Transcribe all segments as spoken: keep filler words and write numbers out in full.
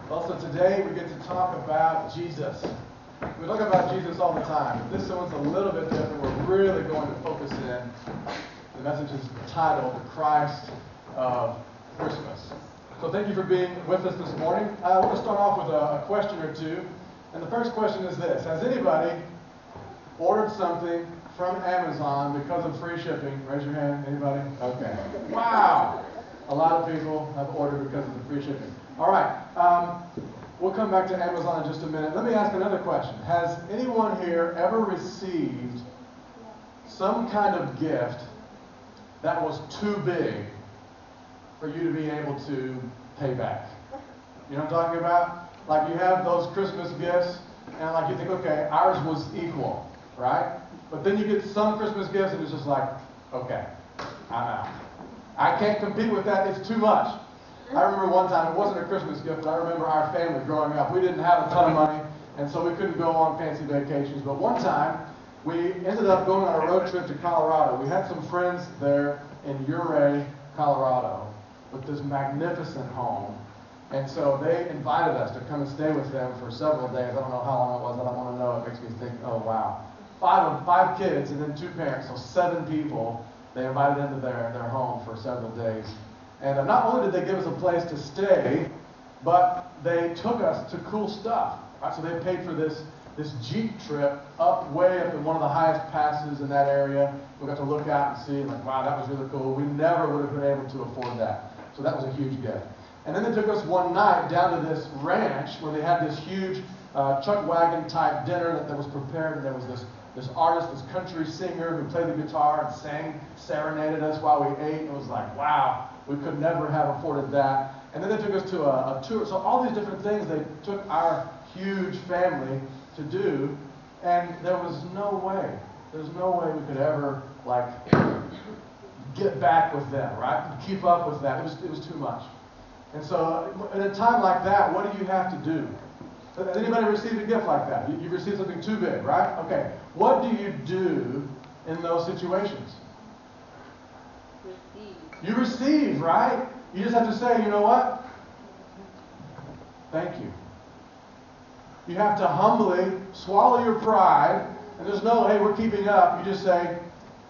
Well, so today we get to talk about Jesus. We talk about Jesus all the time. But this one's a little bit different. We're really going to focus in. The message is titled The Christ of Christmas. So thank you for being with us this morning. I want to start off with a, a question or two. And the first question is this. Has anybody ordered something from Amazon because of free shipping? Raise your hand. Anybody? Okay. Wow. A lot of people have ordered because of the free shipping. All right. Um, we'll come back to Amazon in just a minute. Let me ask another question. Has anyone here ever received some kind of gift that was too big for you to be able to pay back? You know what I'm talking about? Like you have those Christmas gifts, and like you think, okay, ours was equal, right? But then you get some Christmas gifts, and it's just like, okay, I'm out. I can't compete with that. It's too much. I remember one time, it wasn't a Christmas gift, but I remember our family growing up. We didn't have a ton of money, and so we couldn't go on fancy vacations. But one time, we ended up going on a road trip to Colorado. We had some friends there in Ouray, Colorado, with this magnificent home. And so they invited us to come and stay with them for several days. I don't know how long it was. I don't want to know. It makes me think, oh, wow. Five, five kids and then two parents, so seven people. They invited into their, their home for several days. And uh, not only did they give us a place to stay, but they took us to cool stuff. Right? So they paid for this, this Jeep trip up way up in one of the highest passes in that area. We got to look out and see, like, wow, that was really cool. We never would have been able to afford that. So that was a huge gift. And then they took us one night down to this ranch where they had this huge uh, chuck wagon type dinner that, that was prepared. And there was this, this artist, this country singer who played the guitar and sang, serenaded us while we ate. It was like, wow. We could never have afforded that. And then they took us to a, a tour. So all these different things they took our huge family to do, and there was no way, there's no way we could ever like get back with them, right? Keep up with that. It was it was too much. And so at a time like that, what do you have to do? Has anybody received a gift like that? You, you've received something too big, right? Okay. What do you do in those situations? You receive, right? You just have to say, you know what? Thank you. You have to humbly swallow your pride, and there's no, hey, we're keeping up. You just say,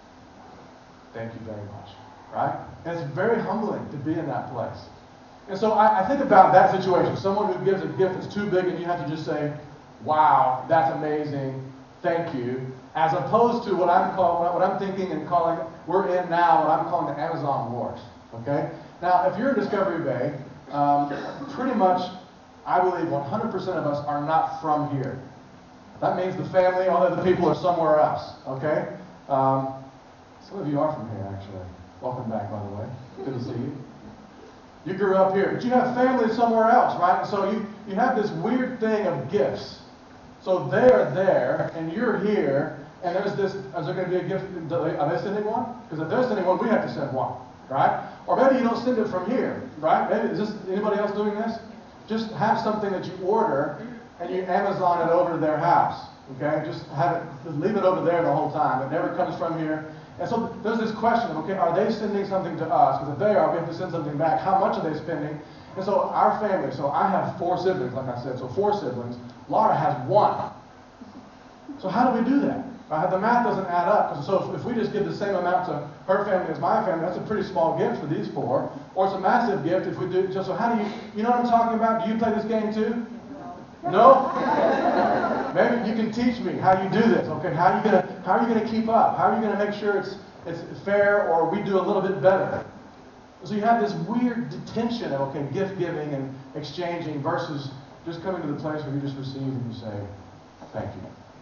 thank you very much, right? And it's very humbling to be in that place. And so I, I think about that situation. Someone who gives a gift that's too big, and you have to just say, wow, that's amazing. Thank you. As opposed to what I'm calling, what I'm thinking and calling, we're in now, what I'm calling the Amazon wars. Okay? Now, if you're in Discovery Bay, um, pretty much, I believe one hundred percent of us are not from here. That means the family, all the other people are somewhere else. Okay? Um, some of you are from here, actually. Welcome back, by the way. Good to see you. You grew up here, but you have family somewhere else, right? So you, you have this weird thing of gifts. So they're there, and you're here, and there's this, is there going to be a gift? Are they sending one? Because if they're sending one, we have to send one, right? Or maybe you don't send it from here, right? Maybe, is this, anybody else doing this? Just have something that you order, and you Amazon it over to their house, okay? Just have it, just leave it over there the whole time. It never comes from here. And so there's this question, okay, are they sending something to us? Because if they are, we have to send something back. How much are they spending? And so our family, so I have four siblings, like I said, so four siblings. Laura has one. So how do we do that? Right? The math doesn't add up. So if, if we just give the same amount to her family as my family, that's a pretty small gift for these four. Or it's a massive gift if we do. So how do you, you know what I'm talking about? Do you play this game too? No? Maybe you can teach me how you do this. Okay, how are you gonna how are you gonna keep up? How are you gonna make sure it's it's fair or we do a little bit better? So you have this weird tension of okay, gift giving and exchanging versus just coming to the place where you just receive and you say, thank you.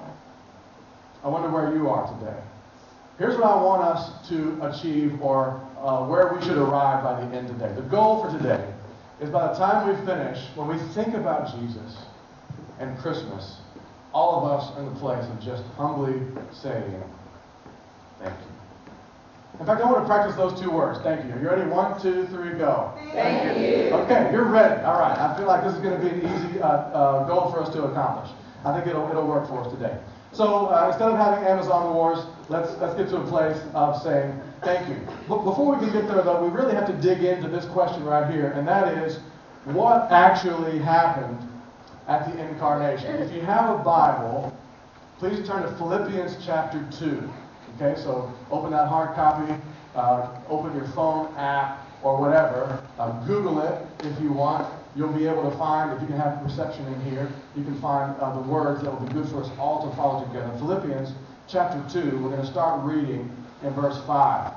I wonder where you are today. Here's what I want us to achieve or uh, where we should arrive by the end today. The goal for today is by the time we finish, when we think about Jesus and Christmas, all of us are in the place of just humbly saying, thank you. In fact, I want to practice those two words. Thank you. Are you ready? One, two, three, go. Thank you. Okay, you're ready. All right. I feel like this is going to be an easy uh, uh, goal for us to accomplish. I think it'll it'll work for us today. So uh, instead of having Amazon wars, let's let's get to a place of saying thank you. But before we can get there, though, we really have to dig into this question right here, and that is, what actually happened at the incarnation. If you have a Bible, please turn to Philippians chapter two. Okay, so open that hard copy, uh, open your phone app or whatever, uh, Google it if you want. You'll be able to find, if you can have perception in here, you can find uh, the words that will be good for us all to follow together. Philippians chapter two, we're going to start reading in verse five.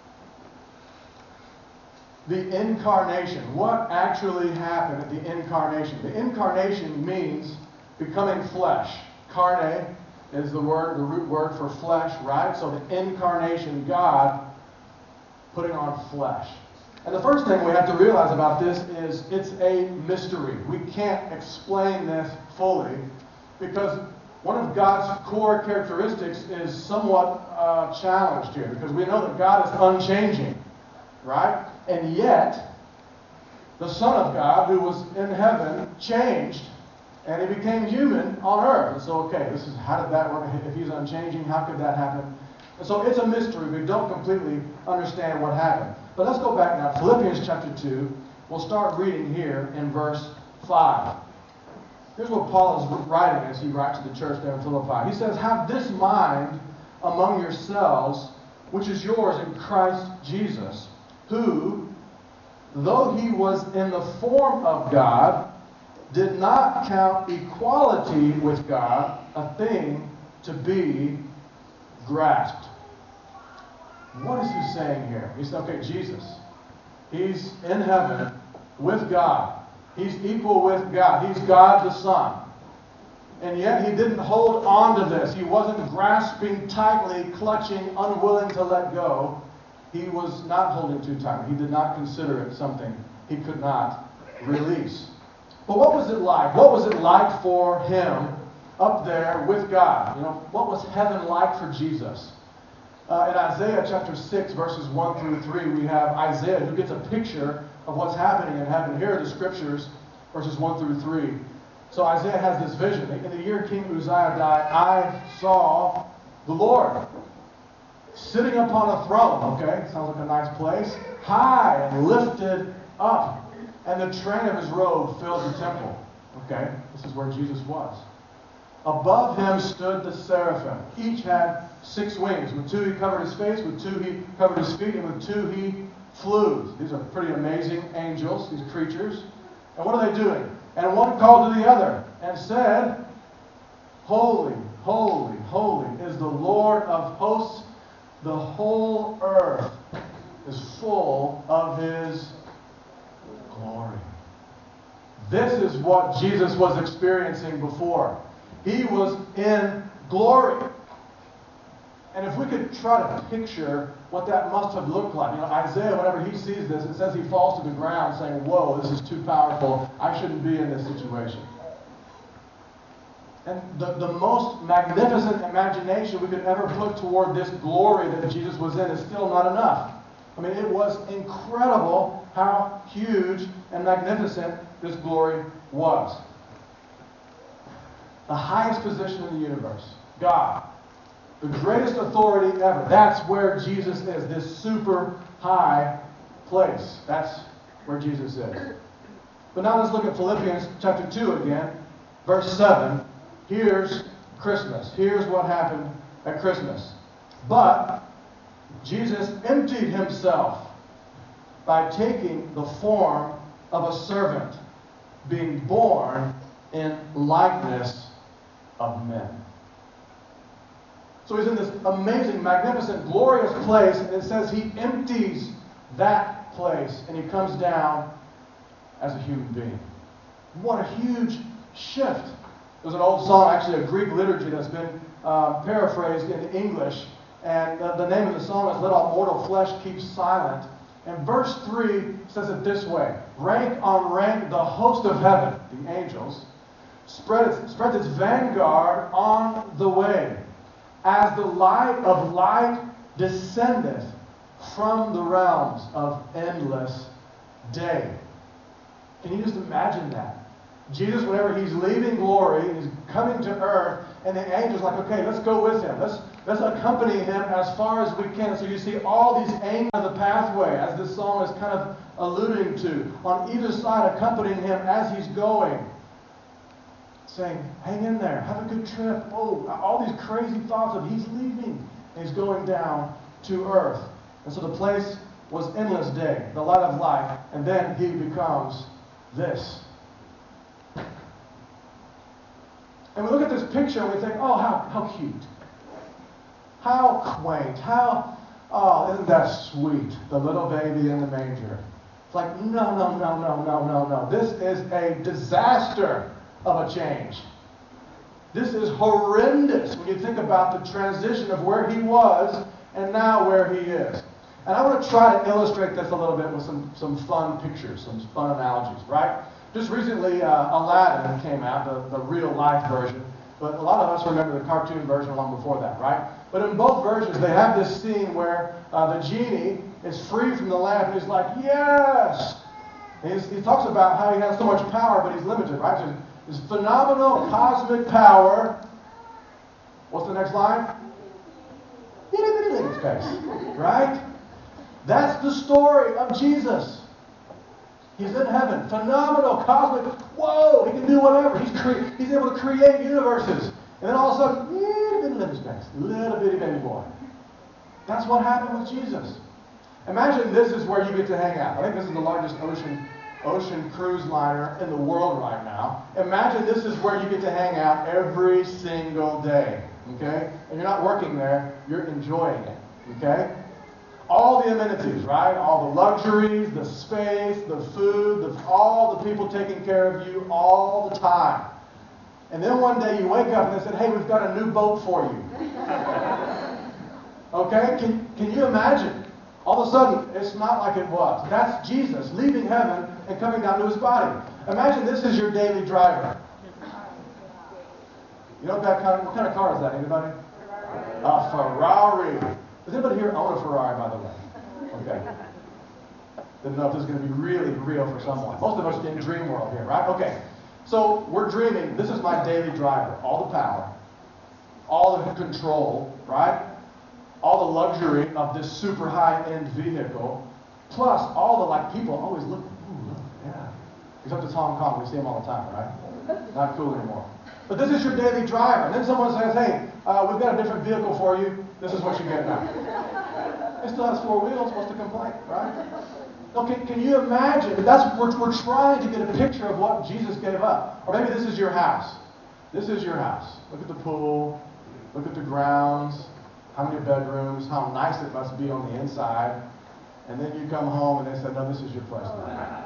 The incarnation. What actually happened at the incarnation? The incarnation means becoming flesh. Carne is the word, the root word for flesh, right? So the incarnation, God putting on flesh. And the first thing we have to realize about this is it's a mystery. We can't explain this fully because one of God's core characteristics is somewhat uh, challenged here, because we know that God is unchanging, right? And yet, the Son of God, who was in heaven, changed, and he became human on earth. And so, okay, this is how did that work? If he's unchanging, how could that happen? And so it's a mystery. We don't completely understand what happened. But let's go back now. Philippians chapter two. We'll start reading here in verse five. Here's what Paul is writing as he writes to the church there in Philippi. He says, "Have this mind among yourselves, which is yours in Christ Jesus, who, though he was in the form of God, did not count equality with God a thing to be grasped." What is he saying here? He's saying, okay, Jesus, he's in heaven with God. He's equal with God. He's God the Son. And yet he didn't hold on to this. He wasn't grasping tightly, clutching, unwilling to let go. He was not holding too tightly. He did not consider it something he could not release. But what was it like? What was it like for him up there with God? You know, what was heaven like for Jesus? Uh, in Isaiah chapter six, verses one through three, we have Isaiah who gets a picture of what's happening in heaven. Here are the scriptures, verses one through three. So Isaiah has this vision. In the year King Uzziah died, I saw the Lord sitting upon a throne. Okay, sounds like a nice place. High and lifted up. And the train of his robe filled the temple. Okay, this is where Jesus was. Above him stood the seraphim. Each had six wings. With two he covered his face, with two he covered his feet, and with two he flew. These are pretty amazing angels, these creatures. And what are they doing? And one called to the other and said, "Holy, holy, holy is the Lord of hosts. The whole earth is full of his glory." This is what Jesus was experiencing before. He was in glory. And if we could try to picture what that must have looked like. You know, Isaiah, whenever he sees this, it says he falls to the ground saying, "Whoa, this is too powerful. I shouldn't be in this situation." And the, the most magnificent imagination we could ever put toward this glory that Jesus was in is still not enough. I mean, it was incredible how huge and magnificent this glory was. The highest position in the universe, God, the greatest authority ever. That's where Jesus is, this super high place. That's where Jesus is. But now let's look at Philippians chapter two again, verse seven. Here's Christmas. Here's what happened at Christmas. But Jesus emptied himself by taking the form of a servant, being born in likeness of men. So he's in this amazing, magnificent, glorious place, and it says he empties that place, and he comes down as a human being. What a huge shift. There's an old song, actually a Greek liturgy that's been uh, paraphrased into English, and uh, the name of the song is "Let All Mortal Flesh Keep Silent." And verse three says it this way: "Rank on rank, the host of heaven," the angels, spread its, spreads its vanguard on the way, as the light of light descendeth from the realms of endless day. Can you just imagine that? Jesus, whenever he's leaving glory, he's coming to earth, and the angel's like, okay, let's go with him. Let's, let's accompany him as far as we can. So you see all these angels on the pathway, as this song is kind of alluding to, on either side accompanying him as he's going, saying, hang in there, have a good trip. Oh, all these crazy thoughts of he's leaving, and he's going down to earth. And so the place was endless day, the light of life, and then he becomes this. And we look at this picture and we think, oh, how, how cute. How quaint. How, oh, isn't that sweet? The little baby in the manger. It's like, no, no, no, no, no, no, no. This is a disaster of a change. This is horrendous when you think about the transition of where he was and now where he is. And I want to try to illustrate this a little bit with some, some fun pictures, some fun analogies, right? Just recently, uh, Aladdin came out, the, the real-life version. But a lot of us remember the cartoon version long before that, right? But in both versions, they have this scene where uh, the genie is free from the lamp, and he's like, yes! And he's, he talks about how he has so much power, but he's limited, right? So his phenomenal cosmic power. What's the next line? Itty bitty living space, right? That's the story of Jesus. He's in heaven. Phenomenal, cosmic. Whoa, he can do whatever. He's cre- he's able to create universes. And then all of a sudden, little bitty living space. Little bitty baby boy. That's what happened with Jesus. Imagine this is where you get to hang out. I think this is the largest ocean ocean cruise liner in the world right now. Imagine this is where you get to hang out every single day. Okay? And you're not working there, you're enjoying it. Okay? All the amenities, right? All the luxuries, the space, the food, the, all the people taking care of you all the time. And then one day you wake up and they said, hey, we've got a new boat for you. Okay? Can, can you imagine? All of a sudden, it's not like it was. That's Jesus leaving heaven and coming down to his body. Imagine this is your daily driver. You know what, that kind of, what kind of car is that? Anybody? A Ferrari. Does anybody here own a Ferrari, by the way? Okay. Didn't know if this is going to be really real for someone. Most of us are in dream world here, right? Okay. So we're dreaming. This is my daily driver. All the power. All the control, right? All the luxury of this super high-end vehicle. Plus all the, like, people always look, ooh, look, yeah. Except it's Hong Kong. We see them all the time, right? Not cool anymore. But this is your daily driver. And then someone says, hey, uh, we've got a different vehicle for you. This is what you get now. It still has four wheels. What's the complaint, right? Okay, can you imagine? That's we're, we're trying to get a picture of what Jesus gave up. Or maybe this is your house. This is your house. Look at the pool. Look at the grounds. How many bedrooms? How nice it must be on the inside. And then you come home and they say, no, this is your place now.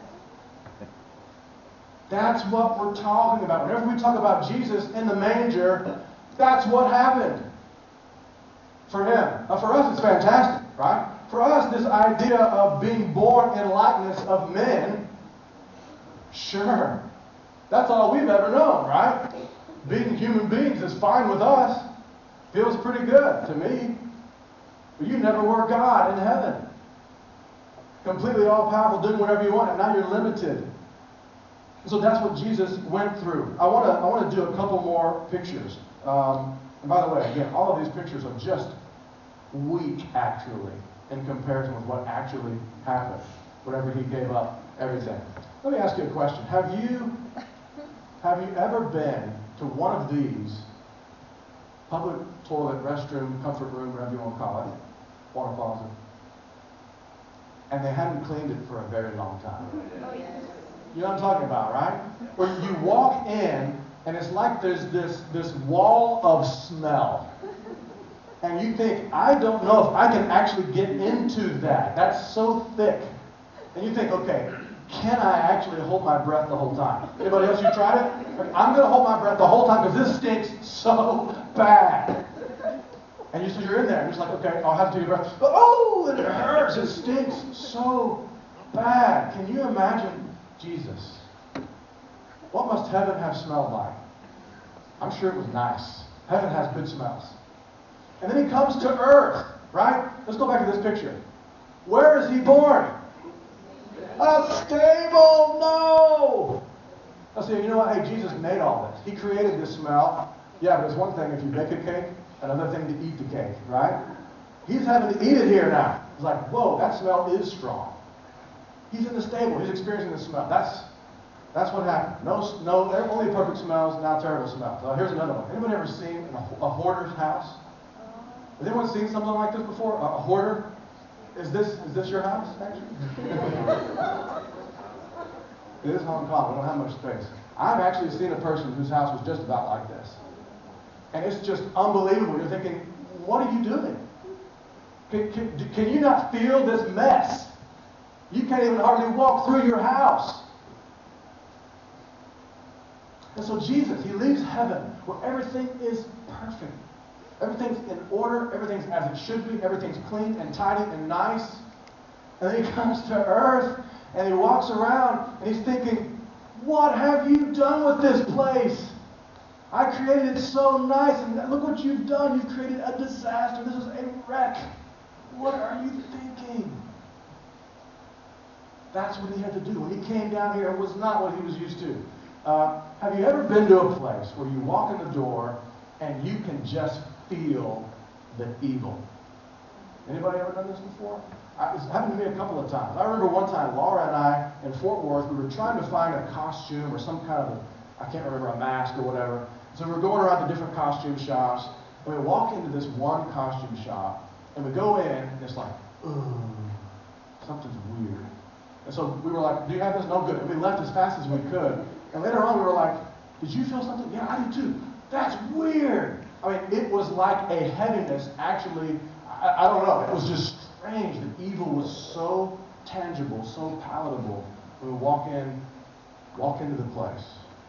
That's what we're talking about. Whenever we talk about Jesus in the manger, that's what happened for him. Now, for us, it's fantastic, right? For us, this idea of being born in likeness of men, sure, that's all we've ever known, right? Being human beings is fine with us. Feels pretty good to me. But you never were God in heaven. Completely all-powerful, doing whatever you want, and now you're limited. So that's what Jesus went through. I want to I want to do a couple more pictures. Um, and by the way, again, all of these pictures are just weak, actually, in comparison with what actually happened. Whenever he gave up everything. Let me ask you a question. Have you have you ever been to one of these public toilet, restroom, comfort room, whatever you want to call it, water closet, and they hadn't cleaned it for a very long time? Oh, yes. You know what I'm talking about, right? Where you walk in, and it's like there's this, this wall of smell. And you think, I don't know if I can actually get into that. That's so thick. And you think, okay, can I actually hold my breath the whole time? Anybody else, you tried it? Okay, I'm going to hold my breath the whole time because this stinks so bad. And you, so you're in there, and you're just like, okay, I'll have to take a breath. But, oh, and it hurts. It stinks so bad. Can you imagine Jesus? What must heaven have smelled like? I'm sure it was nice. Heaven has good smells. And then he comes to earth, right? Let's go back to this picture. Where is he born? A stable? No! I say, you know what? Hey, Jesus made all this. He created this smell. Yeah, but it's one thing if you bake a cake, another thing to eat the cake, right? He's having to eat it here now. It's like, whoa, that smell is strong. He's in the stable. He's experiencing the smell. That's that's what happened. No, no, only perfect smells, now terrible smells. So here's another one. Anybody ever seen a, a hoarder's house? Has anyone seen something like this before? A, a hoarder? Is this is this your house, actually? It is Hong Kong. We don't have much space. I've actually seen a person whose house was just about like this. And it's just unbelievable. You're thinking, what are you doing? Can, can, can you not feel this mess? You can't even hardly walk through your house. And so Jesus, he leaves heaven where everything is perfect. Everything's in order. Everything's as it should be. Everything's clean and tidy and nice. And then he comes to earth and he walks around and he's thinking, what have you done with this place? I created it so nice, and look what you've done. You've created a disaster. This is a wreck. What are you thinking? That's what he had to do. When he came down here, it was not what he was used to. Uh, have you ever been to a place where you walk in the door and you can just feel the evil? Anybody ever done this before? I, it's happened to me a couple of times. I remember one time, Laura and I, in Fort Worth, we were trying to find a costume or some kind of, a, I can't remember, a mask or whatever. So we were going around the different costume shops, and we walk into this one costume shop, and we go in, and it's like, ooh, something's weird. And so we were like, do you have this? No, good. And we left as fast as we could. And later on, we were like, did you feel something? Yeah, I did too. That's weird. I mean, it was like a heaviness, actually, I, I don't know. It was just strange. The evil was so tangible, so palatable when we walk in, walk into the place.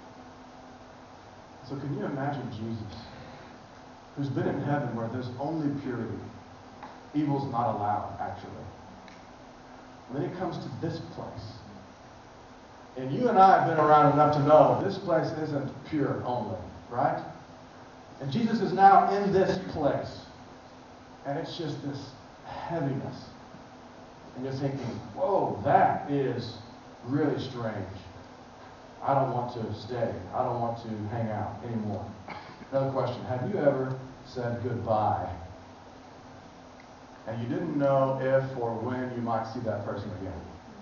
So can you imagine Jesus, who's been in heaven where there's only purity? Evil's not allowed, actually. And then he comes to this place. And you and I have been around enough to know this place isn't pure only, right? And Jesus is now in this place. And it's just this heaviness. And you're thinking, whoa, that is really strange. I don't want to stay. I don't want to hang out anymore. Another question. Have you ever said goodbye and you didn't know if or when you might see that person again?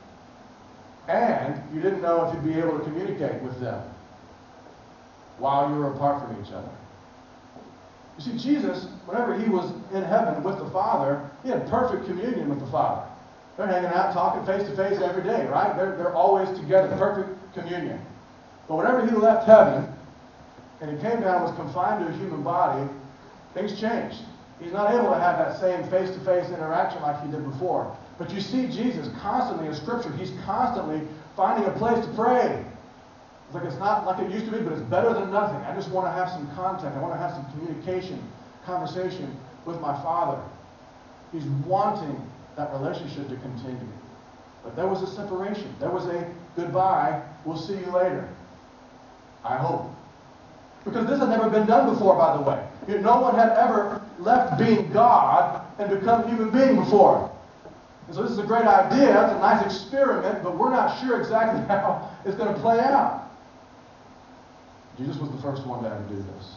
And you didn't know if you'd be able to communicate with them while you were apart from each other. You see, Jesus, whenever he was in heaven with the Father, he had perfect communion with the Father. They're hanging out, talking face to face every day, right? They're, they're always together, perfect communion. But whenever he left heaven and he came down and was confined to a human body, things changed. He's not able to have that same face-to-face interaction like he did before. But you see Jesus constantly in Scripture, he's constantly finding a place to pray. It's like it's not like it used to be, but it's better than nothing. I just want to have some contact. I want to have some communication, conversation with my Father. He's wanting that relationship to continue. But there was a separation. There was a goodbye. We'll see you later. I hope. Because this had never been done before, by the way. No one had ever left being God and become a human being before. And so this is a great idea. It's a nice experiment, but we're not sure exactly how it's going to play out. Jesus was the first one to ever do this.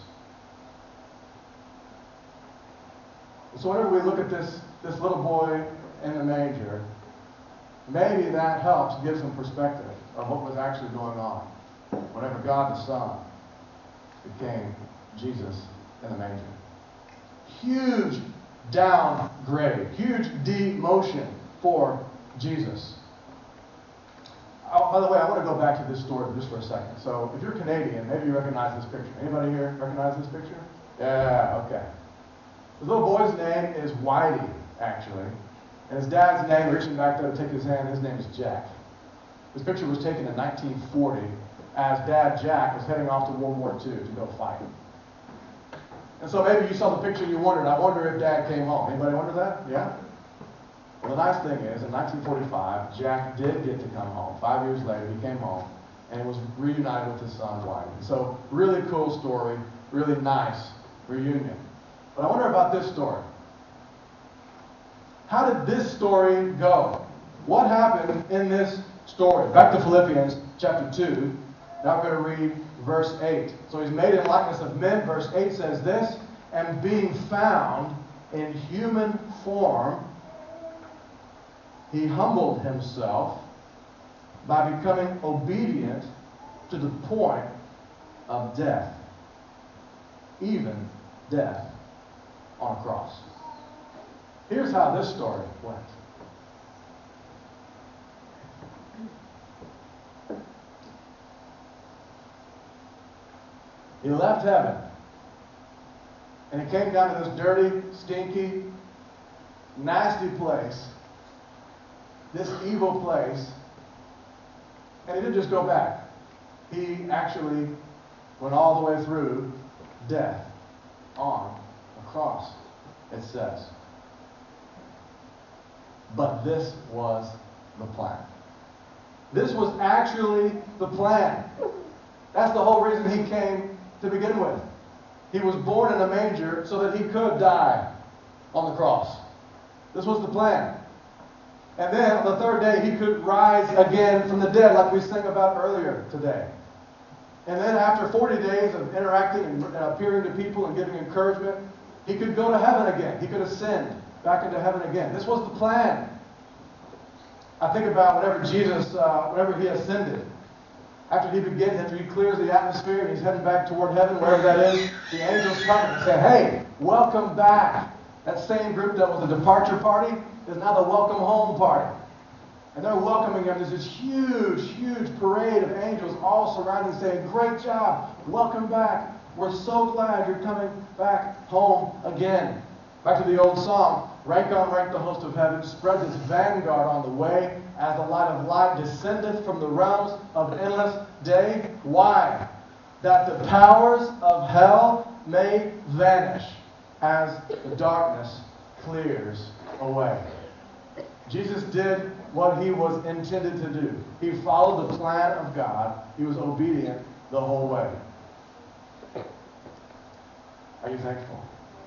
And so whenever we look at this, this little boy in the manger, maybe that helps give some perspective of what was actually going on whenever God the Son became Jesus in the manger. Huge downgrade, huge demotion for Jesus. Oh, by the way, I want to go back to this story just for a second. So if you're Canadian, maybe you recognize this picture. Anybody here recognize this picture? Yeah, okay. The little boy's name is Whitey, actually. And his dad's name, reaching back there to take his hand, his name is Jack. This picture was taken in nineteen forty as Dad Jack was heading off to World War Two to go fight. And so maybe you saw the picture and you wondered, I wonder if Dad came home. Anybody wonder that? Yeah? Well, the nice thing is, in nineteen forty-five, Jack did get to come home. Five years later, he came home and was reunited with his son, Whitey. So, really cool story, really nice reunion. But I wonder about this story. How did this story go? What happened in this story? Back to Philippians chapter two Now I'm going to read verse eight. So he's made in likeness of men. Verse eight says this, and being found in human form, he humbled himself by becoming obedient to the point of death, even death on a cross. Here's how this story went. He left heaven, and he came down to this dirty, stinky, nasty place, this evil place, and he didn't just go back. He actually went all the way through death on a cross, it says. But this was the plan. This was actually the plan. That's the whole reason he came to begin with. He was born in a manger so that he could die on the cross. This was the plan. And then on the third day, he could rise again from the dead, like we sang about earlier today. And then after forty days of interacting and appearing to people and giving encouragement, he could go to heaven again. He could ascend back into heaven again. This was the plan. I think about whenever Jesus, uh, whenever he ascended, after he begins, after he clears the atmosphere and he's heading back toward heaven, wherever that is, the angels come and say, hey, welcome back. That same group that was the departure party is now the welcome home party. And they're welcoming him. There's this huge, huge parade of angels all surrounding, saying, great job, welcome back. We're so glad you're coming back home again. Back to the old song, rank on rank the host of heaven, spreads its vanguard on the way, as the light of light descendeth from the realms of endless day. Why? That the powers of hell may vanish as the darkness clears away. Jesus did what he was intended to do. He followed the plan of God. He was obedient the whole way. Are you thankful?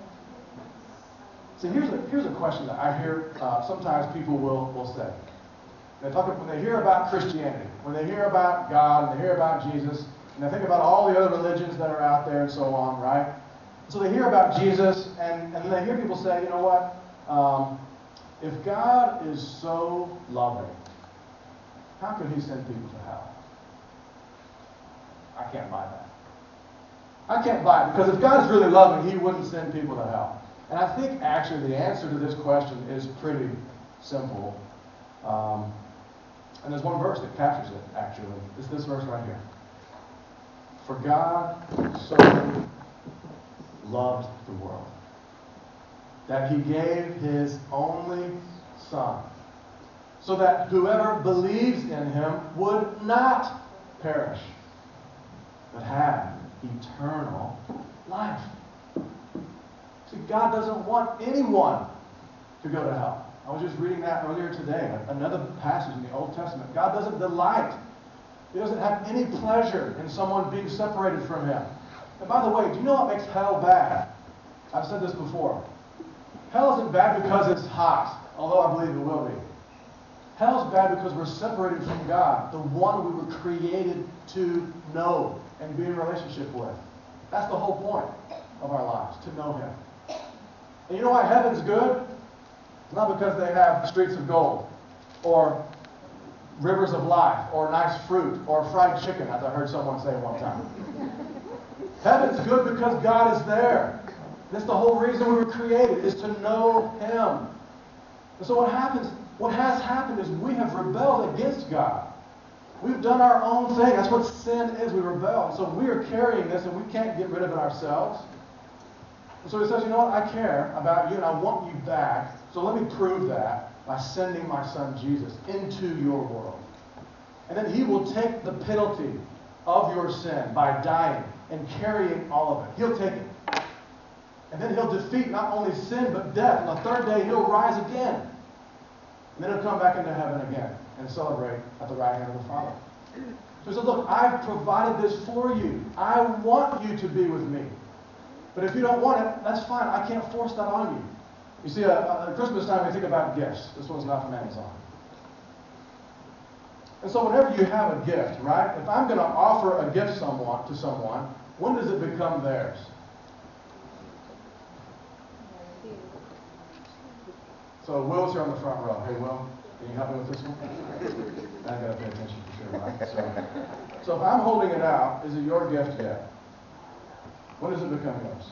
See, here's a, here's a question that I hear uh, sometimes people will, will say. They talk, when they hear about Christianity, when they hear about God, and they hear about Jesus, and they think about all the other religions that are out there and so on, right? So they hear about Jesus, and, and then they hear people say, you know what? Um, if God is so loving, how could he send people to hell? I can't buy that. I can't buy it, because if God is really loving, he wouldn't send people to hell. And I think actually the answer to this question is pretty simple. Um, and there's one verse that captures it, actually. It's this verse right here. For God so loved the world that he gave his only Son, so that whoever believes in him would not perish, but have eternal life. See, God doesn't want anyone to go to hell. I was just reading that earlier today, another passage in the Old Testament. God doesn't delight. He doesn't have any pleasure in someone being separated from him. And by the way, do you know what makes hell bad? I've said this before. Hell isn't bad because it's hot, although I believe it will be. Hell's bad because we're separated from God, the one we were created to know and be in relationship with. That's the whole point of our lives, to know him. And you know why heaven's good? It's not because they have streets of gold, or rivers of life, or nice fruit, or fried chicken, as I heard someone say one time. Heaven's good because God is there. That's the whole reason we were created, is to know him. And so what happens, what has happened is we have rebelled against God. We've done our own thing. That's what sin is. We rebel. And so we are carrying this, and we can't get rid of it ourselves. And so he says, you know what? I care about you, and I want you back. So let me prove that by sending my son Jesus into your world. And then he will take the penalty of your sin by dying and carrying all of it. He'll take it. And then he'll defeat not only sin, but death. On the third day, he'll rise again. And then he'll come back into heaven again and celebrate at the right hand of the Father. So he said, look, I've provided this for you. I want you to be with me. But if you don't want it, that's fine. I can't force that on you. You see, uh, at Christmas time, we think about gifts. This one's not from Amazon. And so whenever you have a gift, right? If I'm going to offer a gift someone to someone, when does it become theirs? So Will's here on the front row. Hey, Will, can you help me with this one? I got to pay attention for sure, right? So, so if I'm holding it out, is it your gift yet? When does it become yours?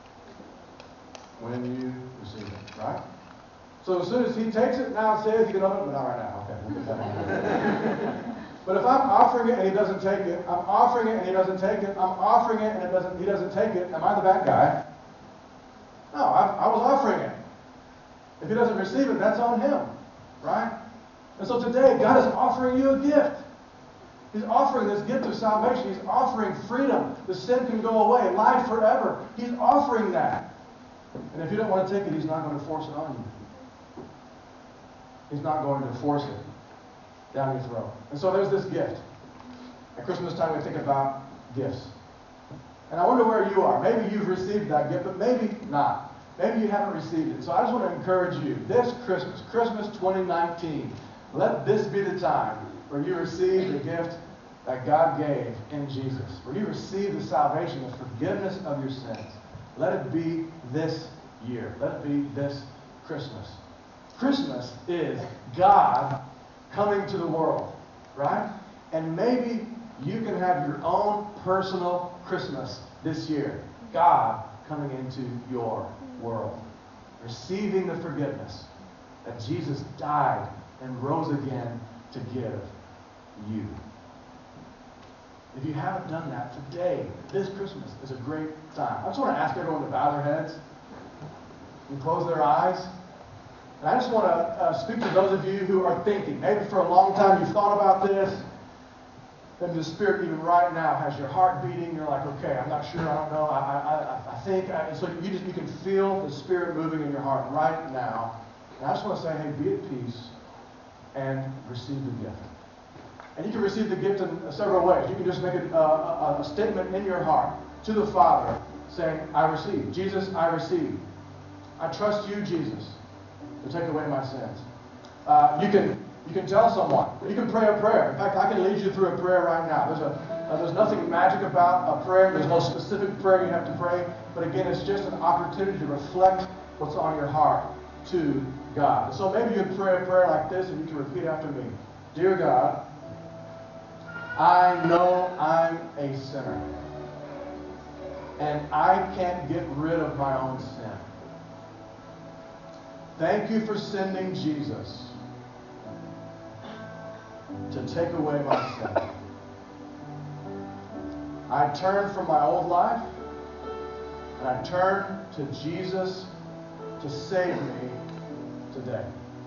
When you receive it, right? So as soon as he takes it downstairs, you can open it, but not right now. Okay, we'll get that in. But if I'm offering it and he doesn't take it, I'm offering it and he doesn't take it, I'm offering it and it doesn't, he doesn't take it, am I the bad guy? No, I, I was offering it. If he doesn't receive it, that's on him, right? And so today, God is offering you a gift. He's offering this gift of salvation. He's offering freedom. The sin can go away, life forever. He's offering that. And if you don't want to take it, he's not going to force it on you. He's not going to force it down your throat. And so there's this gift. At Christmas time, we think about gifts. And I wonder where you are. Maybe you've received that gift, but maybe not. Maybe you haven't received it. So I just want to encourage you, this Christmas, Christmas twenty nineteen, let this be the time where you receive the gift that God gave in Jesus, where you receive the salvation, the forgiveness of your sins. Let it be this year. Let it be this Christmas. Christmas is God coming to the world, right? And maybe you can have your own personal Christmas this year. God coming into your world, receiving the forgiveness that Jesus died and rose again to give you. If you haven't done that today, this Christmas is a great time. I just want to ask everyone to bow their heads and close their eyes. And I just want to uh, speak to those of you who are thinking, maybe for a long time you've thought about this, and the Spirit even right now has your heart beating. You're like, okay, I'm not sure, I don't know, I, I, I think. I, so you just you can feel the Spirit moving in your heart right now. And I just want to say, hey, be at peace and receive the gift. And you can receive the gift in several ways. You can just make a, a, a statement in your heart to the Father saying, I receive. Jesus, I receive. I trust you, Jesus, to take away my sins. Uh, you can you can tell someone. You can pray a prayer. In fact, I can lead you through a prayer right now. There's a uh, there's nothing magic about a prayer. There's no specific prayer you have to pray. But again, it's just an opportunity to reflect what's on your heart to God. So maybe you can pray a prayer like this, and you can repeat after me. Dear God, I know I'm a sinner, and I can't get rid of my own sin. Thank you for sending Jesus to take away my sin. I turn from my old life, and I turn to Jesus to save me today.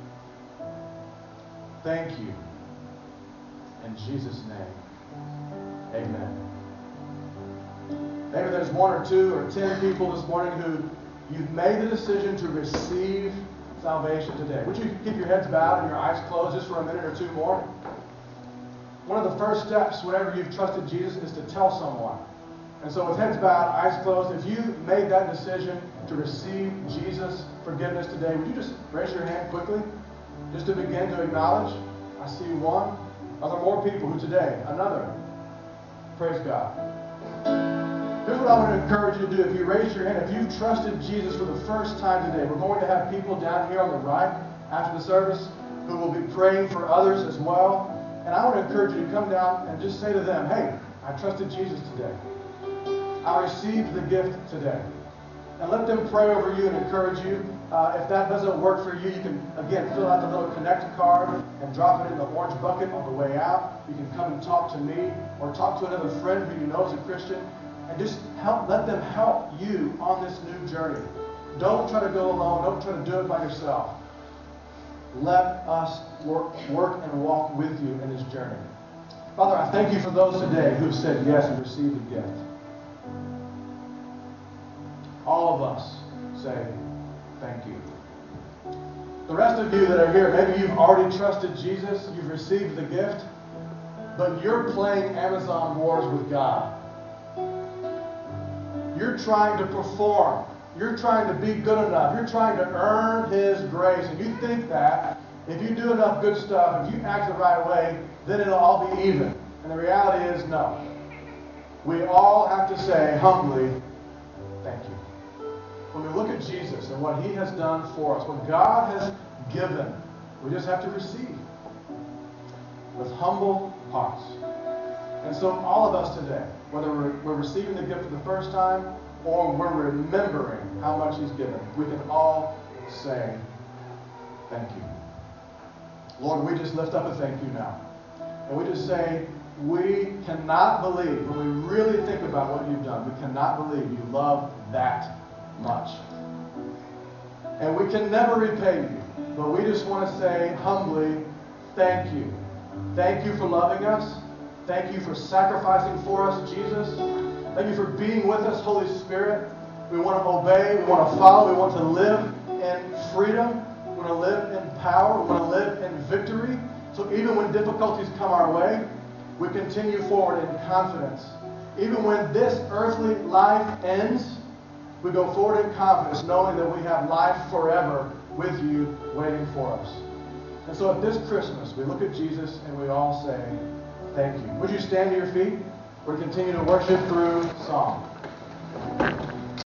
Thank you. In Jesus' name, amen. Maybe there's one or two or ten people this morning who you've made the decision to receive salvation today. Would you keep your heads bowed and your eyes closed just for a minute or two more? One of the first steps whenever you've trusted Jesus is to tell someone. And so with heads bowed, eyes closed, if you made that decision to receive Jesus' forgiveness today, would you just raise your hand quickly? Just to begin to acknowledge. I see one. Are there more people who today? Another. Praise God. Here's what I want to encourage you to do. If you raise your hand, if you've trusted Jesus for the first time today, we're going to have people down here on the right after the service who will be praying for others as well. And I want to encourage you to come down and just say to them, hey, I trusted Jesus today. I received the gift today. And let them pray over you and encourage you. Uh, if that doesn't work for you, you can, again, fill out the little connect card and drop it in the orange bucket on the way out. You can come and talk to me or talk to another friend who you know is a Christian. And just help, let them help you on this new journey. Don't try to go alone. Don't try to do it by yourself. Let us work, work and walk with you in this journey. Father, I thank you for those today who have said yes and received the gift. All of us say thank you. The rest of you that are here, maybe you've already trusted Jesus, you've received the gift, but you're playing Amazon wars with God. You're trying to perform. You're trying to be good enough. You're trying to earn His grace. And you think that if you do enough good stuff, if you act the right way, then it'll all be even. And the reality is, no. We all have to say humbly, thank you. When we look at Jesus and what he has done for us, what God has given, we just have to receive with humble hearts. And so all of us today, whether we're, we're receiving the gift for the first time or we're remembering how much he's given, we can all say thank you. Lord, we just lift up a thank you now. And we just say, we cannot believe, when we really think about what you've done, we cannot believe you love that much. And we can never repay you, but we just want to say humbly, thank you. Thank you for loving us. Thank you for sacrificing for us, Jesus. Thank you for being with us, Holy Spirit. We want to obey. We want to follow. We want to live in freedom. We want to live in power. We want to live in victory. So even when difficulties come our way, we continue forward in confidence. Even when this earthly life ends, we go forward in confidence, knowing that we have life forever with you waiting for us. And so at this Christmas, we look at Jesus and we all say, thank you. Would you stand to your feet? We're going to continue to worship through song.